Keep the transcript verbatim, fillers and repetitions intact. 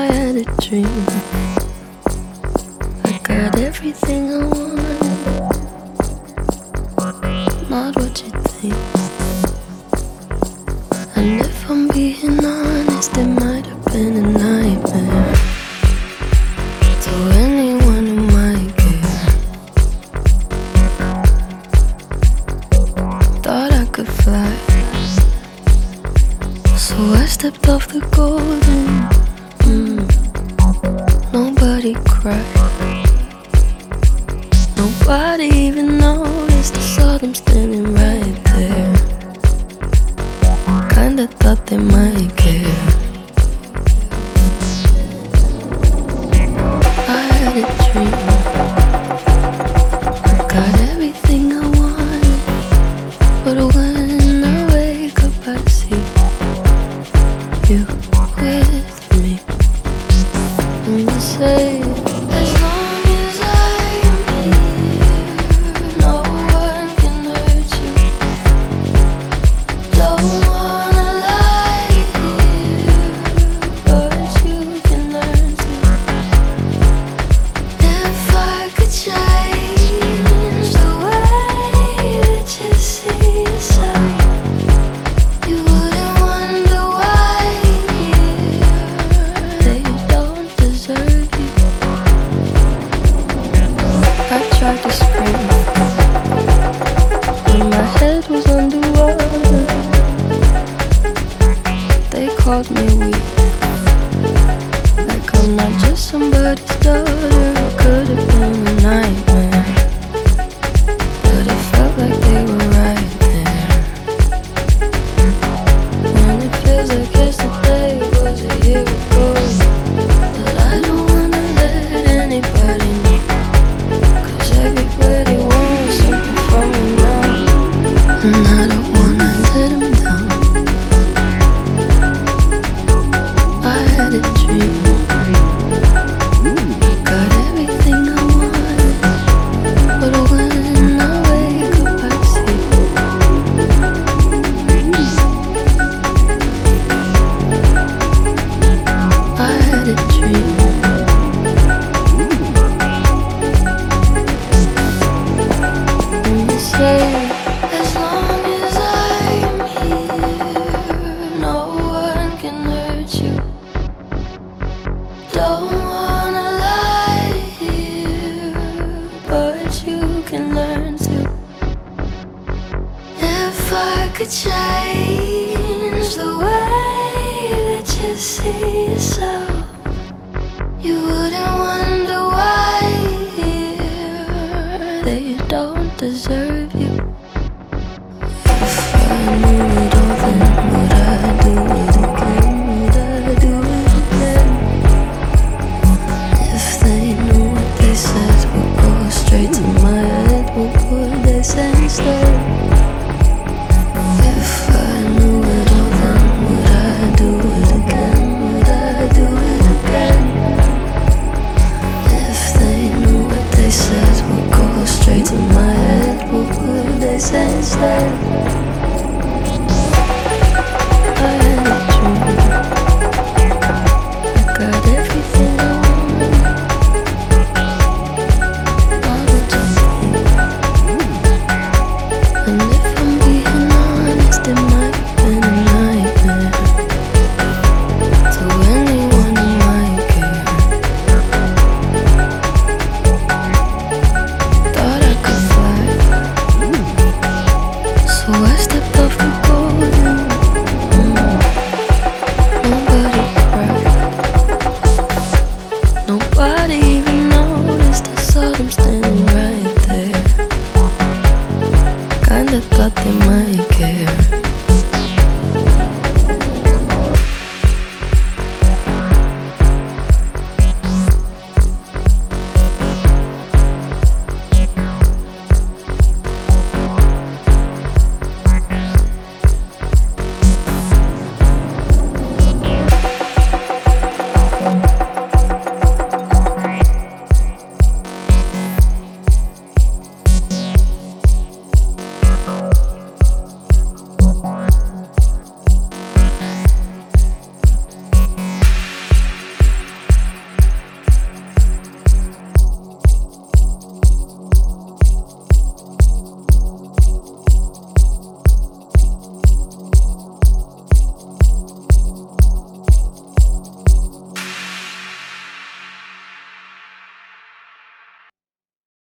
had a dream. I got everything I want, not what you think. And if I'm being honest, it might have been a nightmare to anyone who might care. Thought I could fly, so I stepped off the golden. mm. Nobody cried, nobody even noticed. I saw them standing right there. Kinda thought they might care. I had a dream, I got everything I wanted, but when I wake up I see you with me. And you say, as long as I'm here, no one can hurt you. Don't wanna lie here, but you can learn to. If I could change the way that you see yourself, you wouldn't wonder why they don't deserve you. I tried to scream when my head was underwater. They called me weak, like I'm not just somebody's daughter. It could have been a nightmare, but it felt like they were right there. And it feels like yesterday was a year ago. But I don't wanna let anybody know, 'cause everybody wants something from me now. And I don't wanna let them down. I had a dream, got everything I wanted, but when I wake up I see I had a dream. And you say, as long as I'm here, no one can hurt you. Don't wanna lie here, but you can learn to. If I could change the way that you see yourself, you wouldn't wonder why they don't deserve you. If I knew it all, then